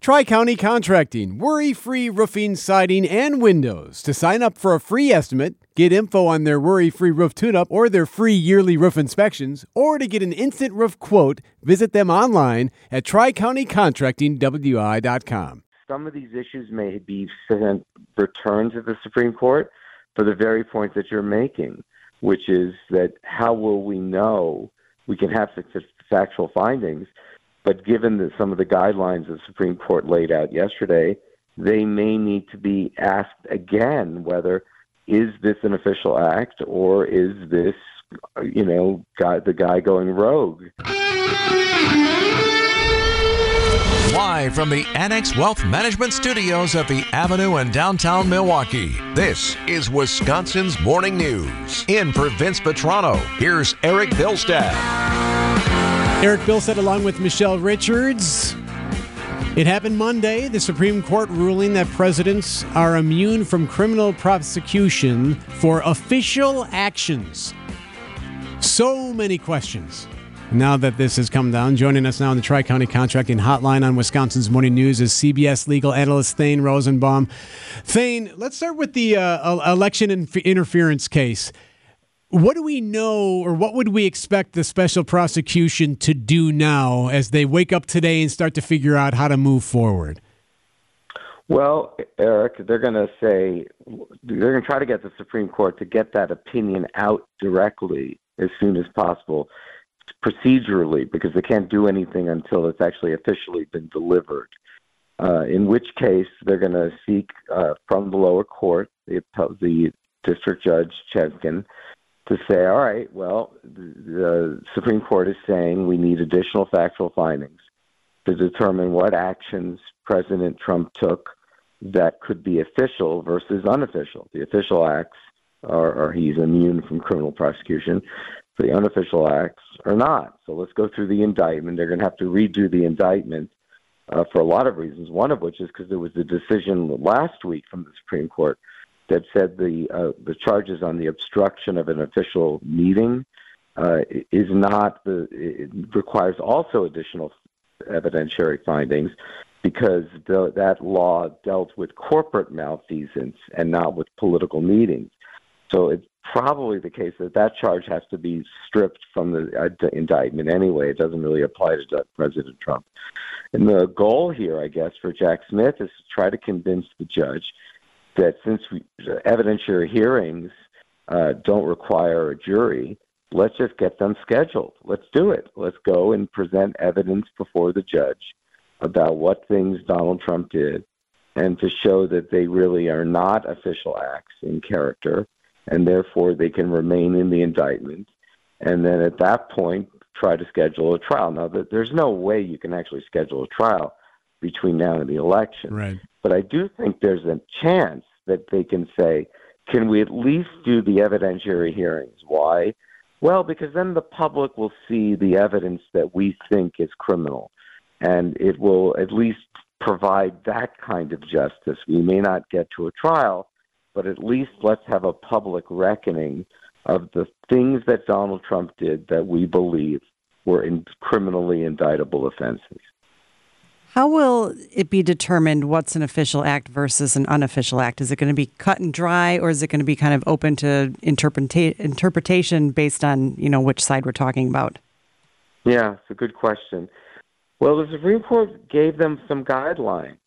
Tri-County Contracting, worry-free roofing, siding, and windows. To sign up for a free estimate, get info on their worry-free roof tune-up or their free yearly roof inspections, or to get an instant roof quote, visit them online at tricountycontractingwi.com. Some of these issues may be returned to the Supreme Court for the very points that you're making, which is that how will we know? We can have factual findings, but given some of the guidelines the Supreme Court laid out yesterday, they may need to be asked again whether is this an official act or is this, the guy going rogue. Live from the Annex Wealth Management Studios at the Avenue in downtown Milwaukee, this is Wisconsin's Morning News. In for Vince Petrano, here's Eric Bilstad. Eric Bilstad along with Michelle Richards. It happened Monday, the Supreme Court ruling that presidents are immune from criminal prosecution for official actions. So many questions. Now that this has come down, joining us now on the Tri-County Contracting Hotline on Wisconsin's Morning News is CBS legal analyst Thane Rosenbaum. Thane, let's start with the election interference case. What do we know, or what would we expect the special prosecution to do now as they wake up today and start to figure out how to move forward? Well, Eric, they're going to try to get the Supreme Court to get that opinion out directly as soon as possible, procedurally, because they can't do anything until it's actually officially been delivered. In which case, they're going to seek from the lower court, the district judge Cheskin, to say, all right, well, the Supreme Court is saying we need additional factual findings to determine what actions President Trump took that could be official versus unofficial. The official acts are he's immune from criminal prosecution. The unofficial acts are not. So let's go through the indictment. They're going to have to redo the indictment for a lot of reasons, one of which is because there was a decision last week from the Supreme Court that said the charges on the obstruction of an official meeting it requires also additional evidentiary findings because that law dealt with corporate malfeasance and not with political meetings. So it's probably the case that charge has to be stripped from the indictment anyway. It doesn't really apply to President Trump. And the goal here, I guess, for Jack Smith is to try to convince the judge that since evidentiary hearings don't require a jury, let's just get them scheduled. Let's do it. Let's go and present evidence before the judge about what things Donald Trump did and to show that they really are not official acts in character, and therefore they can remain in the indictment. And then at that point, try to schedule a trial. Now, there's no way you can actually schedule a trial between now and the election. Right. But I do think there's a chance that they can say, can we at least do the evidentiary hearings? Why? Well, because then the public will see the evidence that we think is criminal, and it will at least provide that kind of justice. We may not get to a trial, but at least let's have a public reckoning of the things that Donald Trump did that we believe were criminally indictable offenses. How will it be determined what's an official act versus an unofficial act? Is it going to be cut and dry, or is it going to be kind of open to interpretation based on, which side we're talking about? Yeah, it's a good question. Well, the Supreme Court gave them some guidelines.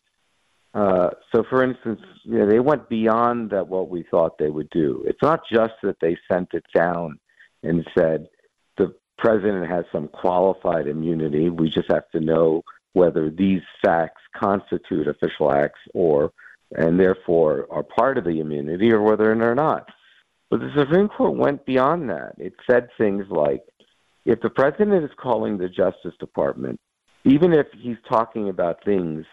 So, for instance, they went beyond what we thought they would do. It's not just that they sent it down and said the president has some qualified immunity. We just have to know whether these facts constitute official acts and therefore are part of the immunity, or whether they're not. But the Supreme Court went beyond that. It said things like, if the president is calling the Justice Department, even if he's talking about things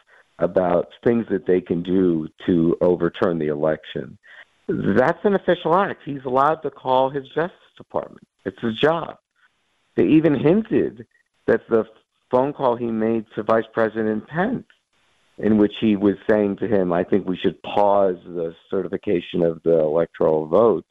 that they can do to overturn the election, that's an official act. He's allowed to call his Justice Department. It's his job. They even hinted that the phone call he made to Vice President Pence, in which he was saying to him, I think we should pause the certification of the electoral votes,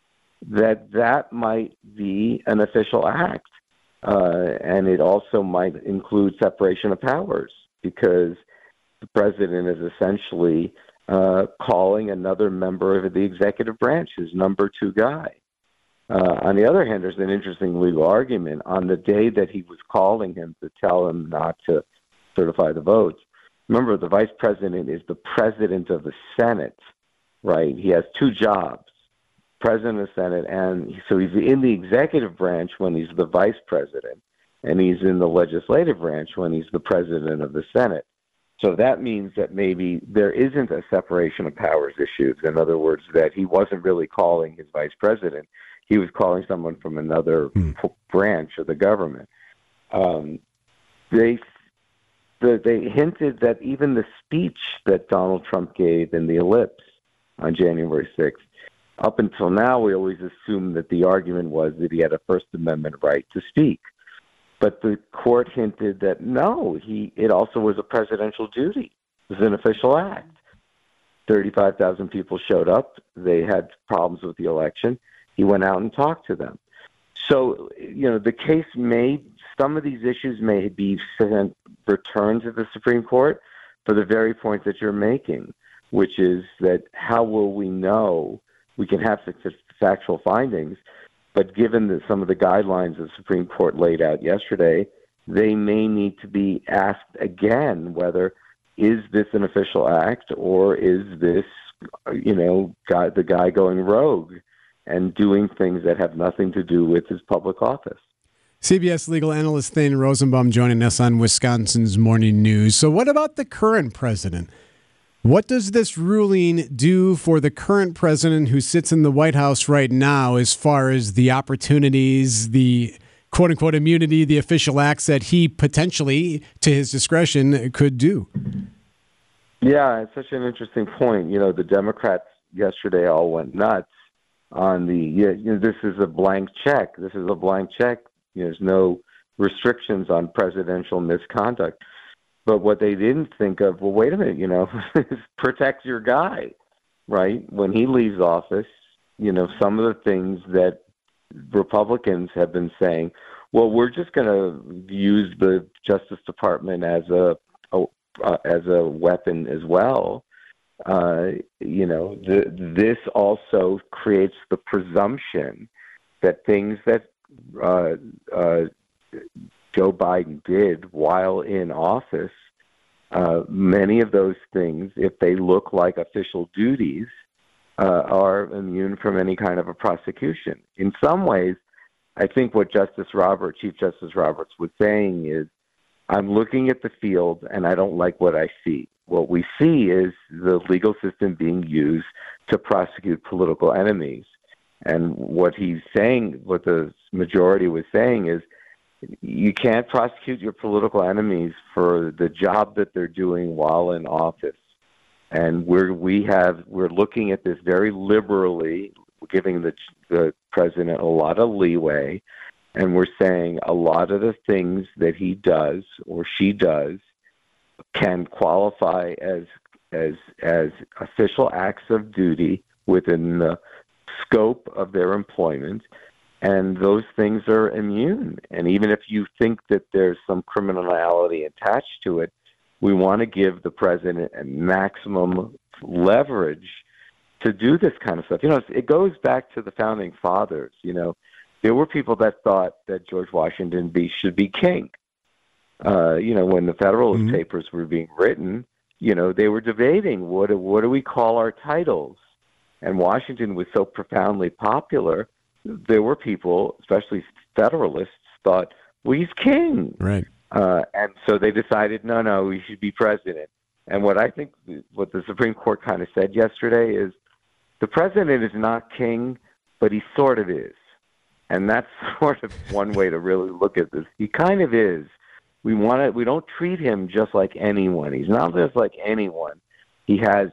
that might be an official act. And it also might include separation of powers, because the president is essentially calling another member of the executive branch, his number two guy. On the other hand, there's an interesting legal argument. On the day that he was calling him to tell him not to certify the votes, remember, the vice president is the president of the Senate, right? He has two jobs, president of the Senate, and so he's in the executive branch when he's the vice president, and he's in the legislative branch when he's the president of the Senate. So that means that maybe there isn't a separation of powers issue. In other words, that he wasn't really calling his vice president. He was calling someone from another branch of the government. They hinted that even the speech that Donald Trump gave in the Ellipse on January 6th, up until now, we always assumed that the argument was that he had a First Amendment right to speak. But the court hinted that no, it also was a presidential duty. It was an official act. 35,000 people showed up. They had problems with the election. He went out and talked to them. So, the case some of these issues may be returned to the Supreme Court for the very point that you're making, which is that how will we know? We can have factual findings, but given some of the guidelines the Supreme Court laid out yesterday, they may need to be asked again whether is this an official act or is this, the guy going rogue and doing things that have nothing to do with his public office. CBS legal analyst Thane Rosenbaum joining us on Wisconsin's Morning News. So what about the current president? What does this ruling do for the current president who sits in the White House right now as far as the opportunities, the quote-unquote immunity, the official acts that he potentially, to his discretion, could do? Yeah, it's such an interesting point. The Democrats yesterday all went nuts on this is a blank check. This is a blank check. There's no restrictions on presidential misconduct. But what they didn't think of, well, wait a minute, protect your guy, right? When he leaves office, some of the things that Republicans have been saying, well, we're just going to use the Justice Department as a weapon as well. This also creates the presumption that things that Joe Biden did while in office, many of those things, if they look like official duties, are immune from any kind of a prosecution. In some ways, I think what Chief Justice Roberts was saying is, I'm looking at the field and I don't like what I see. What we see is the legal system being used to prosecute political enemies. And what he's saying, what the majority was saying is, you can't prosecute your political enemies for the job that they're doing while in office. And we're looking at this very liberally, giving the president a lot of leeway, and we're saying a lot of the things that he does or she does can qualify as official acts of duty within the scope of their employment, and those things are immune. And even if you think that there's some criminality attached to it, we want to give the president a maximum leverage to do this kind of stuff. It goes back to the founding fathers. There were people that thought that George Washington should be king. When the Federalist Papers were being written, they were debating what do we call our titles. And Washington was so profoundly popular, there were people, especially Federalists, thought, well, he's king. Right. And so they decided, no, he should be president. And what the Supreme Court kind of said yesterday is the president is not king, but he sort of is. And that's sort of one way to really look at this. He kind of is. We don't treat him just like anyone. He's not just like anyone. He has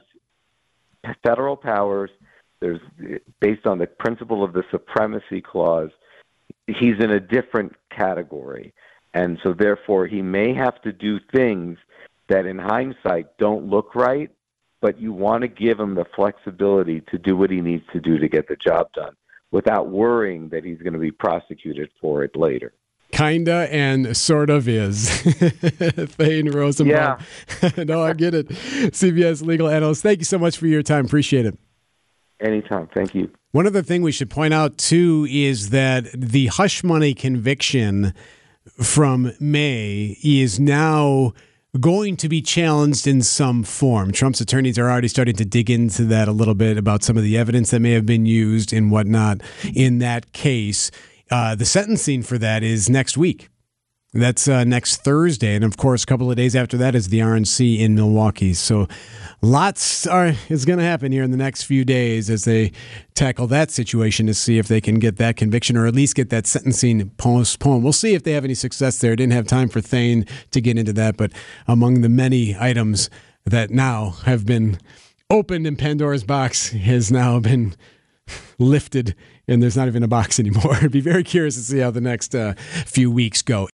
federal powers. There's, based on the principle of the supremacy clause, he's in a different category. And so therefore he may have to do things that in hindsight don't look right, but you want to give him the flexibility to do what he needs to do to get the job done without worrying that he's going to be prosecuted for it later. Kinda and sort of is. Thane Rosenbaum. Yeah. No, I get it. CBS legal analyst. Thank you so much for your time. Appreciate it. Anytime. Thank you. One other thing we should point out, too, is that the hush money conviction from May is now going to be challenged in some form. Trump's attorneys are already starting to dig into that a little bit about some of the evidence that may have been used and whatnot in that case. The sentencing for that is next week. That's next Thursday. And, of course, a couple of days after that is the RNC in Milwaukee. So lots is going to happen here in the next few days as they tackle that situation to see if they can get that conviction or at least get that sentencing postponed. We'll see if they have any success there. Didn't have time for Thane to get into that. But among the many items that now have been opened in Pandora's box has now been lifted, and there's not even a box anymore. I'd be very curious to see how the next few weeks go.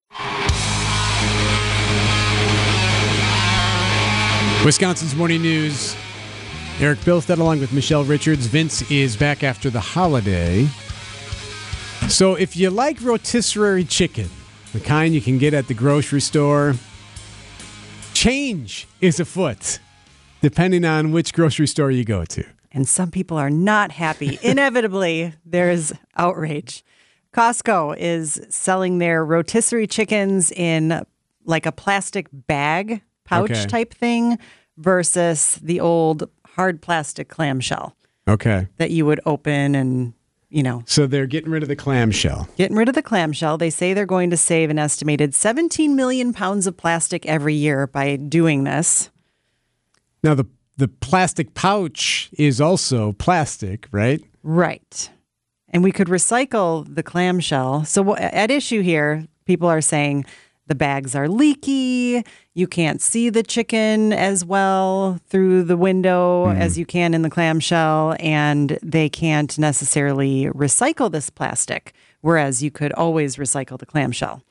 Wisconsin's Morning News. Eric Bilstead along with Michelle Richards. Vince is back after the holiday. So if you like rotisserie chicken, the kind you can get at the grocery store, change is afoot, depending on which grocery store you go to. And some people are not happy. Inevitably, there is outrage. Costco is selling their rotisserie chickens in like a plastic bag, pouch type thing, versus the old hard plastic clamshell. Okay. That you would open and, you know. So they're getting rid of the clamshell. Getting rid of the clamshell. They say they're going to save an estimated 17 million pounds of plastic every year by doing this. Now, the plastic pouch is also plastic, right? Right. And we could recycle the clamshell. So at issue here, people are saying the bags are leaky. You can't see the chicken as well through the window as you can in the clamshell. And they can't necessarily recycle this plastic, whereas you could always recycle the clamshell.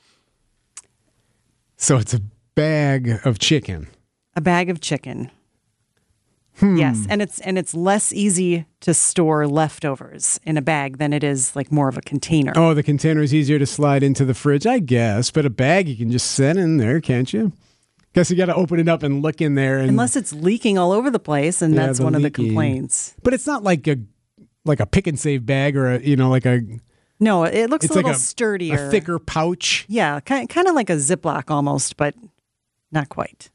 So it's a bag of chicken. A bag of chicken. Yes, and it's less easy to store leftovers in a bag than it is like more of a container. Oh, the container is easier to slide into the fridge, I guess. But a bag you can just set in there, can't you? Guess you got to open it up and look in there. Unless it's leaking all over the place, and that's one of the complaints. But it's not like a pick and save bag or like a. No, it looks a little like sturdier, a thicker pouch. Yeah, kind of like a Ziploc almost, but not quite.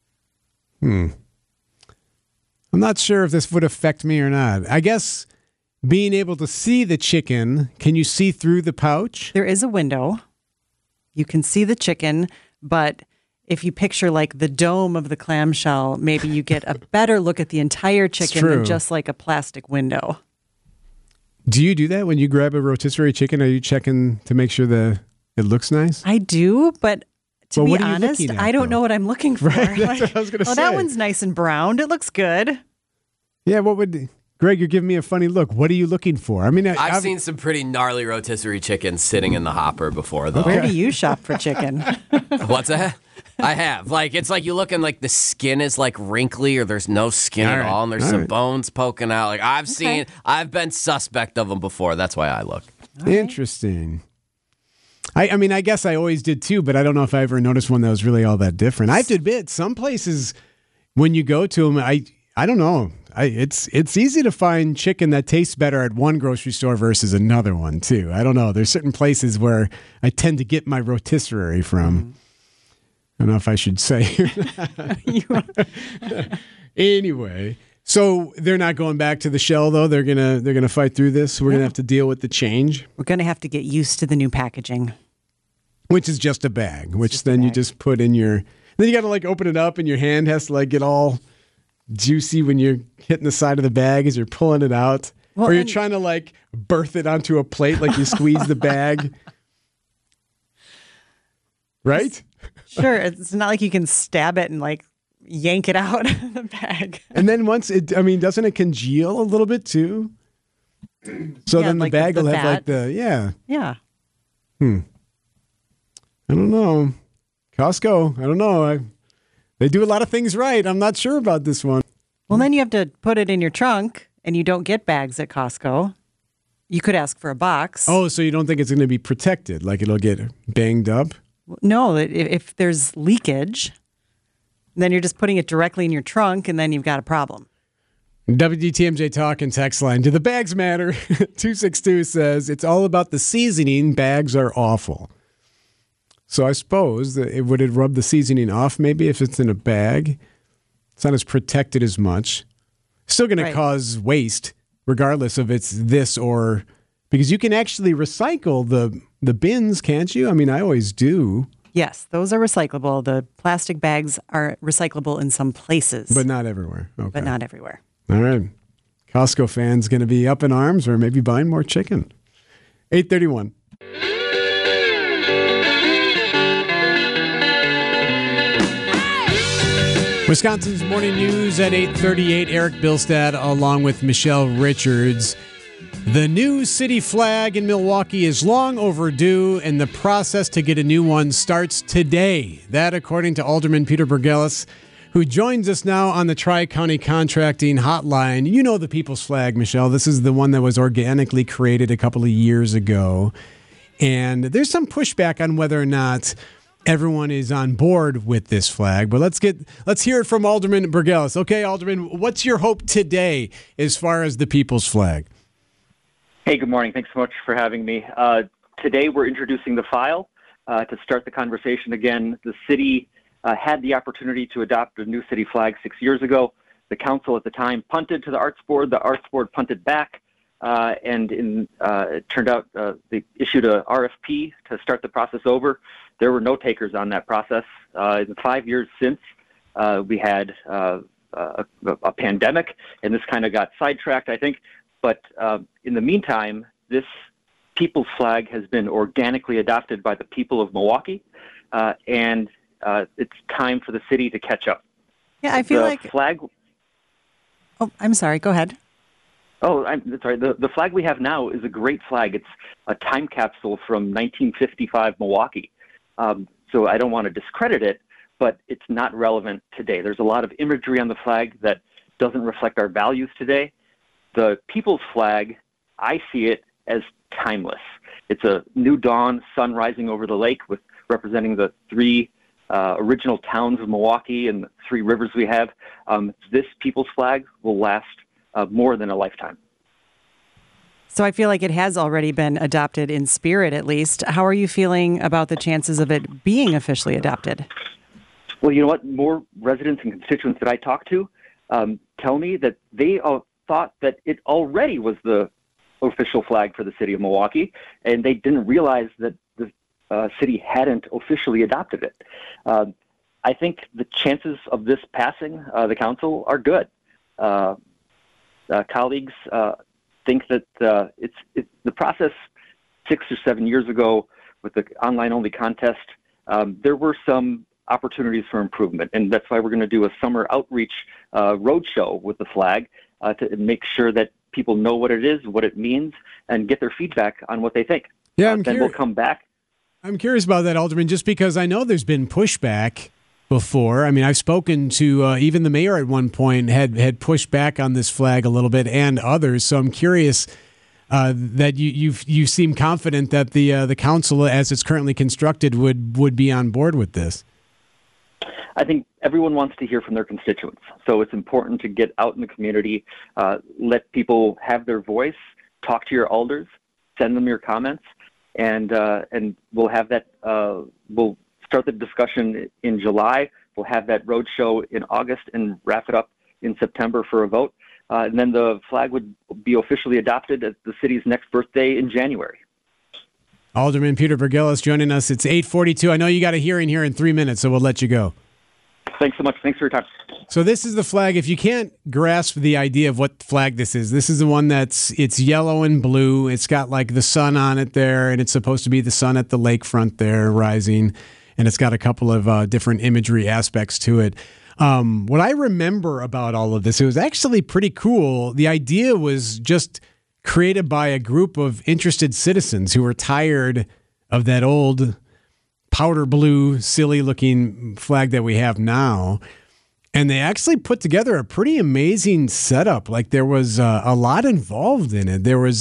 I'm not sure if this would affect me or not. I guess being able to see the chicken, can you see through the pouch? There is a window. You can see the chicken, but if you picture like the dome of the clamshell, maybe you get a better look at the entire chicken than just like a plastic window. Do you do that when you grab a rotisserie chicken? Are you checking to make sure that it looks nice? I do, but to be honest, at, I don't know what I'm looking for. Right, that's what I was going to say. That one's nice and browned. It looks good. Yeah, Greg, you're giving me a funny look. What are you looking for? I mean, I've seen some pretty gnarly rotisserie chickens sitting in the hopper before, though. Where do you shop for chicken? What's that? I have. It's like you look and like the skin is like wrinkly or there's no skin at all and there's some bones poking out. Like I've been suspect of them before. That's why I look. Interesting. I mean, I guess I always did too, but I don't know if I ever noticed one that was really all that different. I have to admit, some places when you go to them, I don't know. It's easy to find chicken that tastes better at one grocery store versus another one too. I don't know. There's certain places where I tend to get my rotisserie from. I don't know if I should say. Anyway, so they're not going back to the shell though. They're gonna fight through this. We're gonna have to deal with the change. We're gonna have to get used to the new packaging, which is just a bag. You just put in your. Then you got to open it up, and your hand has to get all juicy when you're hitting the side of the bag as you're pulling it out, or you're trying to birth it onto a plate, like you squeeze the bag. Right? Sure. It's not like you can stab it and yank it out of the bag. And then once doesn't it congeal a little bit too? So then the bag will have Yeah. I don't know. Costco, I don't know. They do a lot of things right. I'm not sure about this one. Well, then you have to put it in your trunk, and you don't get bags at Costco. You could ask for a box. Oh, so you don't think it's going to be protected, like it'll get banged up? No, if there's leakage, then you're just putting it directly in your trunk, and then you've got a problem. WDTMJ Talk and text line. Do the bags matter? 262 says, it's all about the seasoning. Bags are awful. So I suppose that would it rub the seasoning off maybe if it's in a bag? It's not as protected as much. Still going to cause waste, regardless of it's this or... Because you can actually recycle the bins, can't you? I mean, I always do. Yes, those are recyclable. The plastic bags are recyclable in some places. But not everywhere. Okay. But not everywhere. All right. Costco fans going to be up in arms or maybe buying more chicken. 8:31. Wisconsin's Morning News at 8:38. Eric Bilstad along with Michelle Richards. The new city flag in Milwaukee is long overdue, and the process to get a new one starts today. That, according to Alderman Peter Burgelis, who joins us now on the Tri-County Contracting Hotline. You know the People's Flag, Michelle. This is the one that was organically created a couple of years ago. And there's some pushback on whether or not everyone is on board with this flag. But let's hear it from Alderman Burgelis. Okay, Alderman, what's your hope today as far as the People's Flag? Hey, good morning. Thanks so much for having me. Today we're introducing the file to start the conversation again. The city had the opportunity to adopt a new city flag 6 years ago. The council at the time punted to the Arts Board. The Arts Board punted back, and it turned out they issued a RFP to start the process over. There were no takers on that process. In the 5 years since, we had a pandemic, and this kind of got sidetracked, I think. But in the meantime, this People's Flag has been organically adopted by the people of Milwaukee, and it's time for the city to catch up. Yeah, I feel like... flag. Oh, I'm sorry. Go ahead. Oh, I'm sorry. The flag we have now is a great flag. It's a time capsule from 1955 Milwaukee. So I don't want to discredit it, but it's not relevant today. There's a lot of imagery on the flag that doesn't reflect our values today. The People's Flag, I see it as timeless. It's a new dawn, sun rising over the lake, with representing the three original towns of Milwaukee and the three rivers we have. This People's Flag will last more than a lifetime. So I feel like it has already been adopted in spirit, at least. How are you feeling about the chances of it being officially adopted? Well, you know what? More residents and constituents that I talk to tell me that they thought that it already was the official flag for the city of Milwaukee, and they didn't realize that the city hadn't officially adopted it. I think the chances of this passing the council are good. Colleagues think that it's the process 6 or 7 years ago with the online-only contest. There were some opportunities for improvement, and that's why we're going to do a summer outreach roadshow with the flag to make sure that people know what it is, what it means, and get their feedback on what they think. Yeah, then we'll come back. I'm curious about that, Alderman, just because I know there's been pushback before. I mean, I've spoken to even the mayor at one point had pushed back on this flag a little bit, and others. So I'm curious that you seem confident that the council, as it's currently constructed, would be on board with this. I think everyone wants to hear from their constituents, so it's important to get out in the community, let people have their voice, talk to your alders, send them your comments, and we'll have that. We'll start the discussion in July. We'll have that roadshow in August and wrap it up in September for a vote. And then the flag would be officially adopted at the city's next birthday in January. Alderman Peter Burgelis joining us. It's 8:42. I know you got a hearing here in 3 minutes, so we'll let you go. Thanks so much. Thanks for your time. So this is the flag. If you can't grasp the idea of what flag this is the one it's yellow and blue. It's got like the sun on it there, and it's supposed to be the sun at the lakefront there rising, and it's got a couple of different imagery aspects to it. What I remember about all of this, it was actually pretty cool. The idea was just created by a group of interested citizens who were tired of that old powder blue, silly-looking flag that we have now. And they actually put together a pretty amazing setup. Like, there was a lot involved in it. There was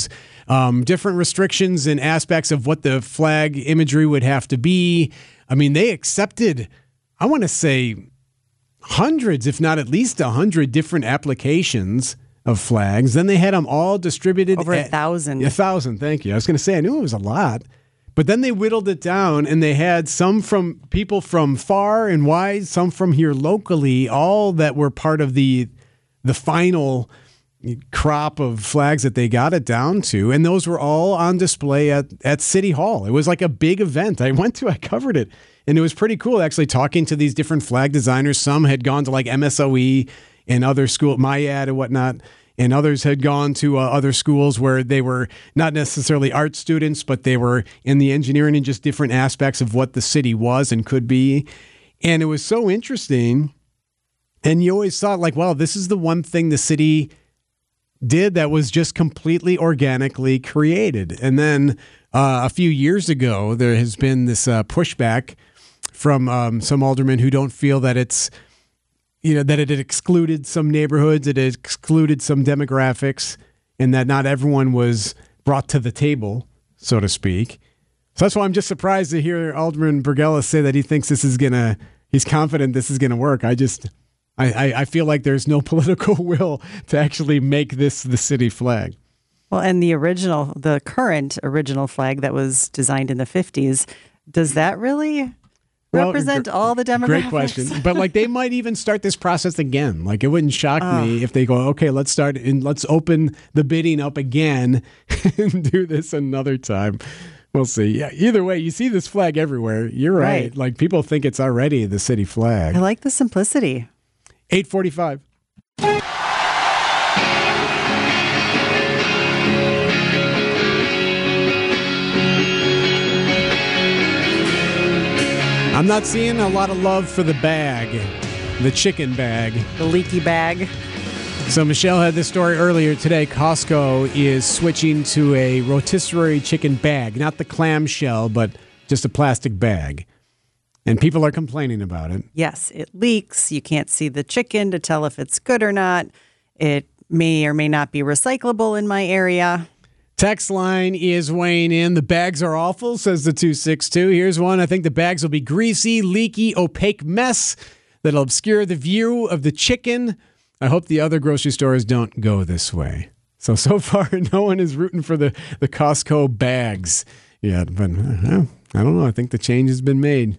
different restrictions and aspects of what the flag imagery would have to be. I mean, they accepted, I want to say, hundreds, if not at least 100 different applications of flags. Then they had them all distributed. Over 1,000. 1,000, thank you. I was going to say, I knew it was a lot. But then they whittled it down, and they had some from people from far and wide, some from here locally, all that were part of the final crop of flags that they got it down to. And those were all on display at City Hall. It was like a big event. I covered it. And it was pretty cool, actually, talking to these different flag designers. Some had gone to like MSOE and other school, MIAD and whatnot. And others had gone to other schools where they were not necessarily art students, but they were in the engineering and just different aspects of what the city was and could be. And it was so interesting. And you always thought, like, wow, this is the one thing the city did that was just completely organically created. And then a few years ago, there has been this pushback from some aldermen who don't feel that it's, that it had excluded some neighborhoods, it had excluded some demographics, and that not everyone was brought to the table, so to speak. So that's why I'm just surprised to hear Alderman Burgella say that he thinks he's confident this is going to work. I feel like there's no political will to actually make this the city flag. Well, and the current original flag that was designed in the 50s, does that really represent all the demographics? Great question. But like they might even start this process again. Like it wouldn't shock me if they go, okay, let's start and let's open the bidding up again and do this another time. We'll see. Yeah. Either way, you see this flag everywhere. You're right. Like people think it's already the city flag. I like the simplicity. 8:45. I'm not seeing a lot of love for the bag, the chicken bag. The leaky bag. So Michelle had this story earlier today. Costco is switching to a rotisserie chicken bag, not the clamshell, but just a plastic bag. And people are complaining about it. Yes, it leaks. You can't see the chicken to tell if it's good or not. It may or may not be recyclable in my area. Text line is weighing in. The bags are awful, says the 262. Here's one. I think the bags will be greasy, leaky, opaque mess that'll obscure the view of the chicken. I hope the other grocery stores don't go this way. So far, no one is rooting for the Costco bags yet. But I don't know. I think the change has been made.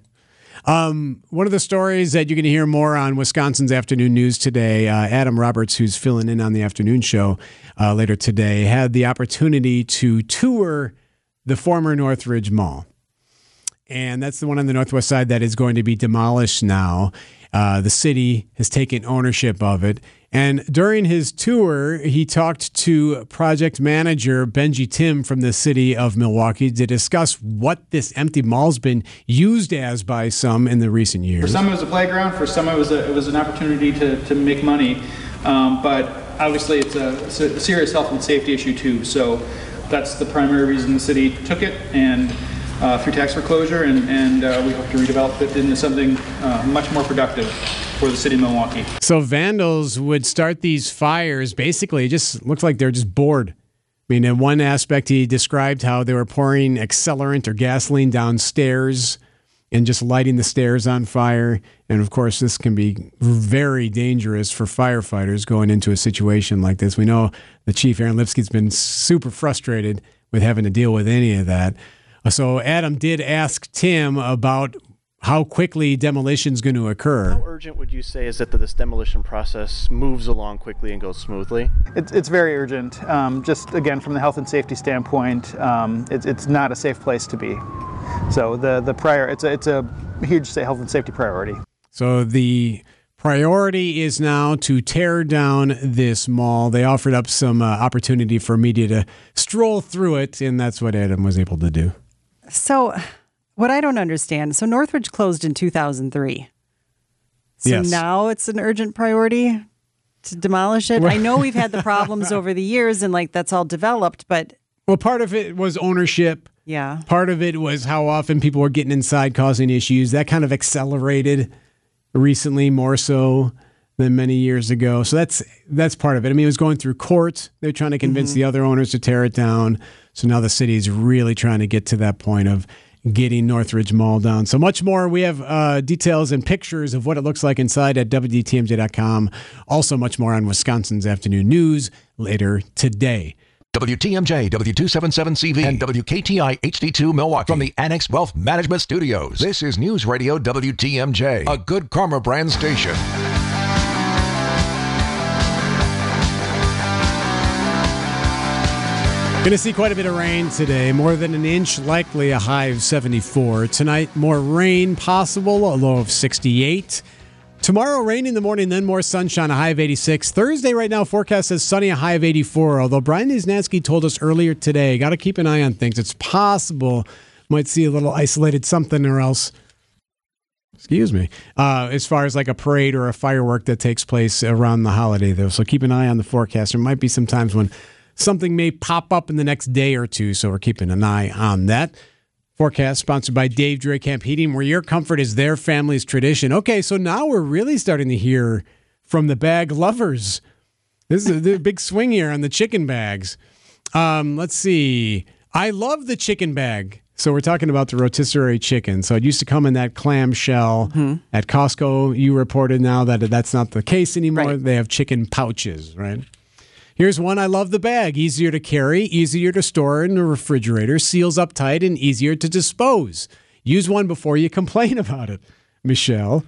One of the stories that you're going to hear more on Wisconsin's Afternoon News today, Adam Roberts, who's filling in on the afternoon show later today, had the opportunity to tour the former Northridge Mall. And that's the one on the northwest side that is going to be demolished now. The city has taken ownership of it. And during his tour, he talked to project manager Benji Tim from the city of Milwaukee to discuss what this empty mall's been used as by some in the recent years. For some, it was a playground. For some, it was an opportunity to make money. But obviously, it's a serious health and safety issue, too. So that's the primary reason the city took it. And through tax foreclosure, and we hope to redevelop it into something much more productive for the city of Milwaukee. So vandals would start these fires. Basically, it just looks like they're just bored. I mean, in one aspect, he described how they were pouring accelerant or gasoline downstairs and just lighting the stairs on fire. And of course, this can be very dangerous for firefighters going into a situation like this. We know the chief, Aaron Lipsky's been super frustrated with having to deal with any of that. So Adam did ask Tim about how quickly demolition is going to occur. How urgent would you say is it that this demolition process moves along quickly and goes smoothly? It's very urgent. Just again, from the health and safety standpoint, it's not a safe place to be. So it's a huge health and safety priority. So the priority is now to tear down this mall. They offered up some opportunity for media to stroll through it, and that's what Adam was able to do. So what I don't understand, so Northridge closed in 2003. So yes. Now it's an urgent priority to demolish it? I know we've had the problems over the years and like that's all developed, but... Well, part of it was ownership. Yeah. Part of it was how often people were getting inside causing issues. That kind of accelerated recently more so than many years ago. So that's part of it. I mean, it was going through court. They're trying to convince the other owners to tear it down. So now the city's really trying to get to that point of getting Northridge Mall down. So much more. We have details and pictures of what it looks like inside at WTMJ.com. Also much more on Wisconsin's Afternoon News later today. WTMJ, W277CV, and WKTI HD2 Milwaukee from the Annex Wealth Management Studios. This is News Radio WTMJ, a Good Karma brand station. Going to see quite a bit of rain today, more than an inch, likely a high of 74. Tonight, more rain possible, a low of 68. Tomorrow, rain in the morning, then more sunshine, a high of 86. Thursday, right now, forecast says sunny, a high of 84. Although Brian Niznansky told us earlier today, got to keep an eye on things. It's possible might see a little isolated something or else. Excuse me. As far as like a parade or a firework that takes place around the holiday, though. So keep an eye on the forecast. There might be some times when something may pop up in the next day or two, so we're keeping an eye on that. Forecast sponsored by Dave Dre Camp Heating, where your comfort is their family's tradition. Okay, so now we're really starting to hear from the bag lovers. This is a big swing here on the chicken bags. Let's see. I love the chicken bag. So we're talking about the rotisserie chicken. So it used to come in that clamshell at Costco. You reported now that that's not the case anymore. Right. They have chicken pouches, right? Here's one. I love the bag. Easier to carry, easier to store in the refrigerator, seals up tight, and easier to dispose. Use one before you complain about it. Michelle.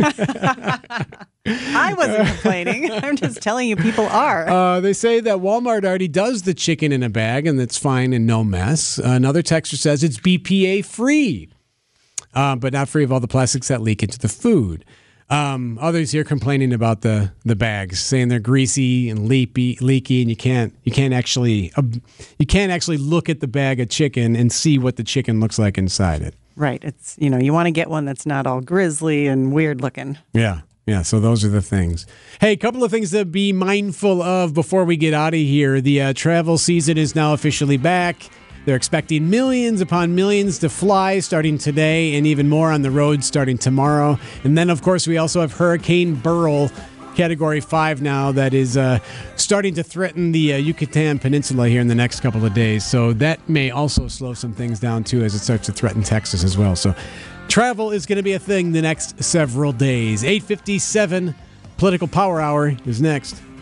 I wasn't complaining. I'm just telling you people are. They say that Walmart already does the chicken in a bag, and it's fine and no mess. Another texter says it's BPA free, but not free of all the plastics that leak into the food. Others here complaining about the bags, saying they're greasy and leaky, and you can't actually look at the bag of chicken and see what the chicken looks like inside it. Right. It's you want to get one that's not all grisly and weird looking. Yeah. So those are the things. Hey, a couple of things to be mindful of before we get out of here. The travel season is now officially back. They're expecting millions upon millions to fly starting today and even more on the road starting tomorrow. And then, of course, we also have Hurricane Beryl, Category 5 now, that is starting to threaten the Yucatan Peninsula here in the next couple of days. So that may also slow some things down, too, as it starts to threaten Texas as well. So travel is going to be a thing the next several days. 8:57, Political Power Hour is next.